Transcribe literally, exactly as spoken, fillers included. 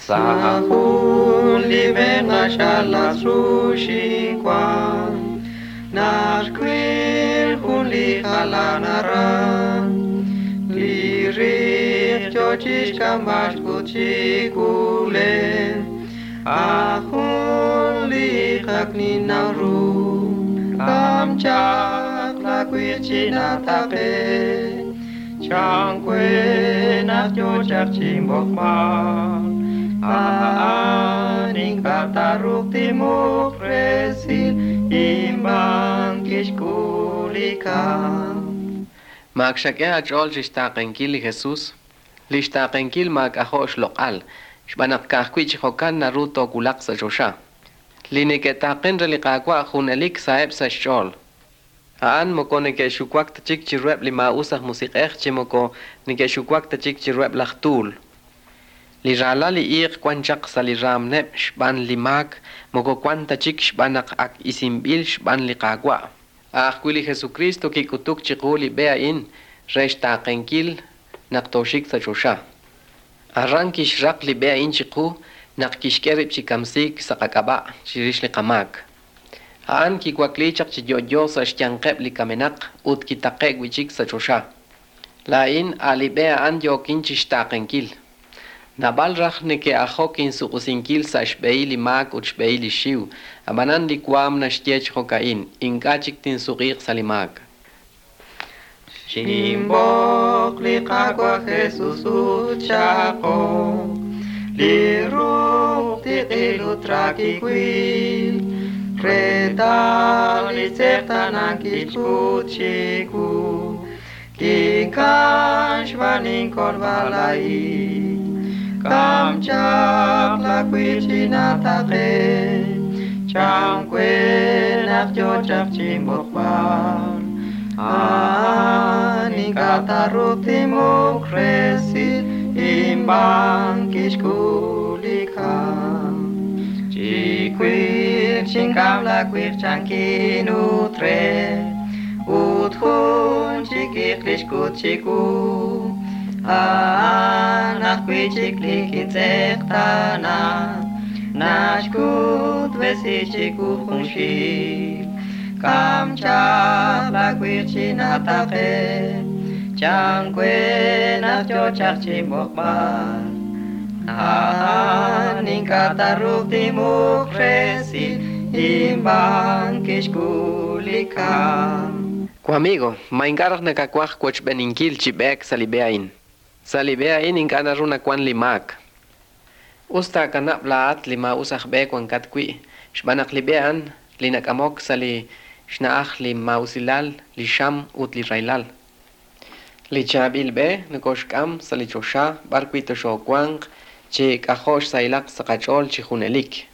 Sahun liben ashala sushi kwan Nashkwil hun li halanara Li chochish kamash kuchikule Ahun li hakni nauru Kamchak la kwichina tape Changkwe nak chochak chimbokma Aning kataruk timuk resil Imbang kishkulika Mag shakeh ajol shishtaqenkil Jesús Lishtaqenkil mag ahosh loqal Shbanak kahkwich hokan naruto kulak sa josha Liniketaqen reliqaqwa junelik saeb sa shol Aan moko nike shukwak tachik chirweb lima usah musiqeh chimoko nike shukwak tachik chirweb lachtul Li rala li iq kwanchak sa li ramneb shban limak moko kwanta chik shbanak ak isimbil shban li qaqwa Ahkwili Jesucristo kikutuk chikuli bea in resh taqenkil naktoshik sa chosha Arrankish rak li bea in chiku nakishkerib chikamsik sa kakaba chirish li qamak Aan kikwaklichak chiyoyo sa shtianqeb li kamenak ut kitaqeg wichik sa chosha La in ali bea an yokin chishtaqenkil Nabal rach neke ahokin su usinkil sa shbei li mak ut shbei li shiu Abanan li kwam na shtiech hokain Inkachik tin suqiq sa li mak Shimbok li qaqwa Jesus uchako Li ruk tiqilu trakikwil Kretal li sektanan kichkuchiku Kinkan shvanin korbalai Kamchak la kwichina taqe Changkwe nak jochak chimbokbar Ani kataruk timuk resit Imbang kishkulika Chikwir chingkam la kwir changkin utre Uthun chikik lishkut chiku Anak kwichik likit sektana Nashkut vesichiku khunshir Kamchak la kwirchina taqe Changkwe nak chochak chimbokbar Aning kataruk timuk resil Imbang kishkulika Ku amigo, maingarach nakakwach kwach beninkil chibek salibeain Salibeain inkanaruna kwan limak Usta kanap laat lima usah be kwan katkwi Shbanak libean linakamok sali shnaach li mausilal li sham ut li railal Li chabil be nakoshkam sali chosha barkwito shokwang Che kahosh sailak sakachol chihunelik